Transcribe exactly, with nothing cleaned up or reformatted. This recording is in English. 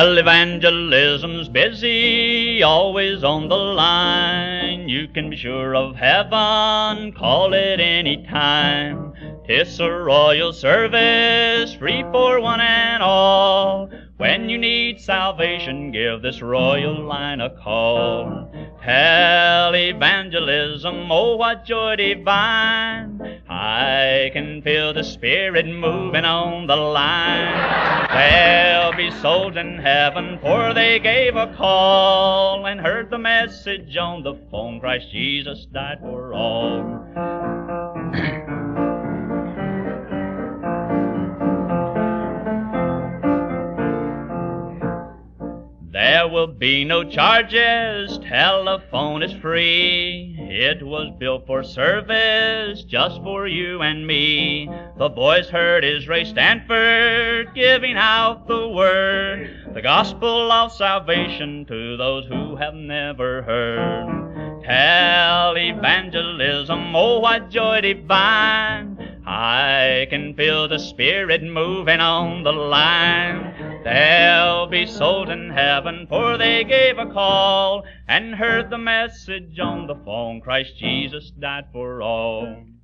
Well, evangelism's busy, always on the line. You can be sure of heaven, call it any time. 'Tis a royal service, free for one and all. When you need salvation, give this royal line a call. Tell evangelism, oh what joy divine. I can feel the Spirit moving on the line. There'll be souls in heaven, for they gave a call and heard the message on the phone, Christ Jesus died for all. There will be no charges, telephone is free. It was built for service, just for you and me. The voice heard is Ray Stanford giving out the word, the gospel of salvation to those who have never heard. Tell evangelism, oh what joy divine. I can feel the Spirit moving on the line. There'll be souls in heaven, for they gave a call and heard the message on the phone, Christ Jesus died for all.